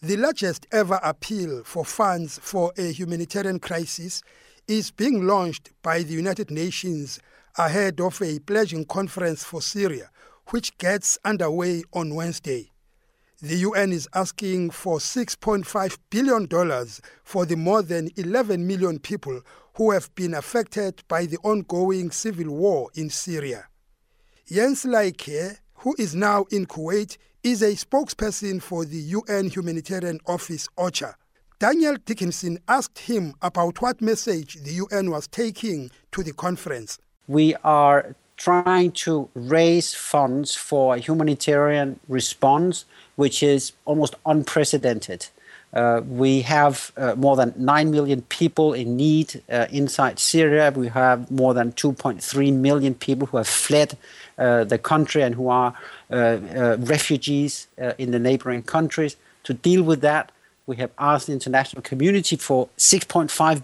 The largest ever appeal for funds for a humanitarian crisis is being launched by the United Nations ahead of a pledging conference for Syria, which gets underway on Wednesday. The UN is asking for $6.5 billion for the more than 11 million people who have been affected by the ongoing civil war in Syria. Jens Laike, who is now in Kuwait, is a spokesperson for the UN Humanitarian Office, OCHA. Daniel Dickinson asked him about what message the UN was taking to the conference. We are trying to raise funds for a humanitarian response, which is almost unprecedented. We have more than 9 million people in need inside Syria. We have more than 2.3 million people who have fled the country and who are refugees in the neighboring countries. To deal with that, we have asked the international community for $6.5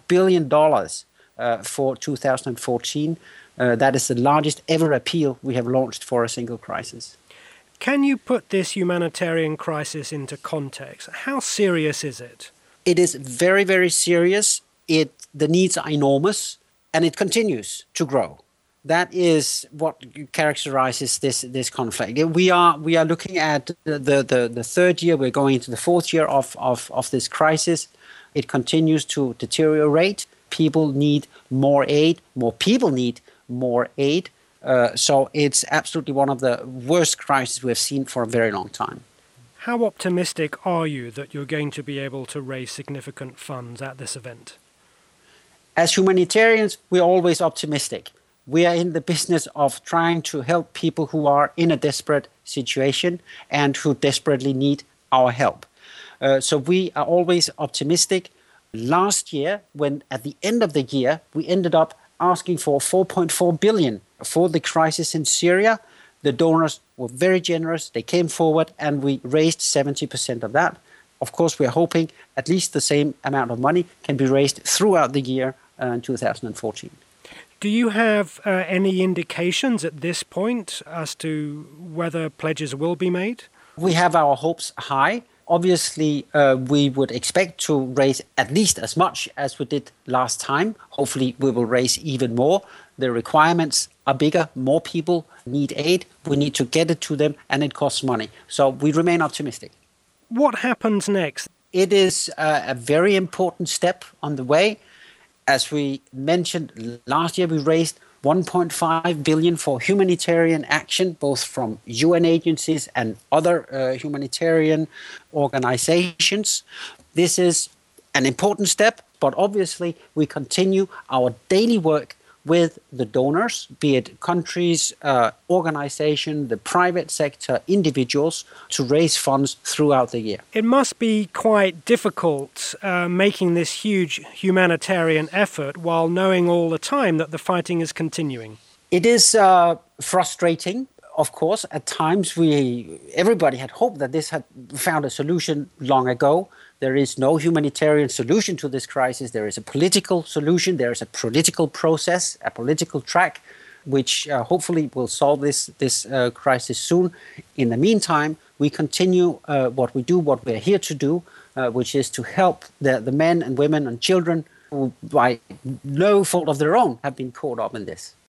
billion for 2014. That is the largest ever appeal we have launched for a single crisis. Can you put this humanitarian crisis into context? How serious is it? It is very, very serious. The needs are enormous, and it continues to grow. That is what characterizes this conflict. We are looking at the third year. We're going into the fourth year of this crisis. It continues to deteriorate. People need more aid. More people need more aid. So it's absolutely one of the worst crises we have seen for a very long time. How optimistic are you that you're going to be able to raise significant funds at this event? As humanitarians, we're always optimistic. We are in the business of trying to help people who are in a desperate situation and who desperately need our help. So we are always optimistic. Last year, when at the end of the year, we ended up asking for $4.4 billion for the crisis in Syria. The donors were very generous. They came forward and we raised 70% of that. Of course, we're hoping at least the same amount of money can be raised throughout the year in 2014. Do you have any indications at this point as to whether pledges will be made? We have our hopes high. Obviously, we would expect to raise at least as much as we did last time. Hopefully, we will raise even more. The requirements are bigger. More people need aid. We need to get it to them, and it costs money. So we remain optimistic. What happens next? It is a very important step on the way. As we mentioned, last year we raised $1.5 billion for humanitarian action, both from UN agencies and other humanitarian organizations. This is an important step, but obviously we continue our daily work with the donors, be it countries, organizations, the private sector, individuals, to raise funds throughout the year. It must be quite difficult making this huge humanitarian effort while knowing all the time that the fighting is continuing. It is frustrating, of course. At times, everybody had hoped that this had found a solution long ago. There is no humanitarian solution to this crisis. There is a political solution. There is a political process, a political track, which hopefully will solve this crisis soon. In the meantime, we continue what we do, what we're here to do, which is to help the men and women and children who, by no fault of their own, have been caught up in this.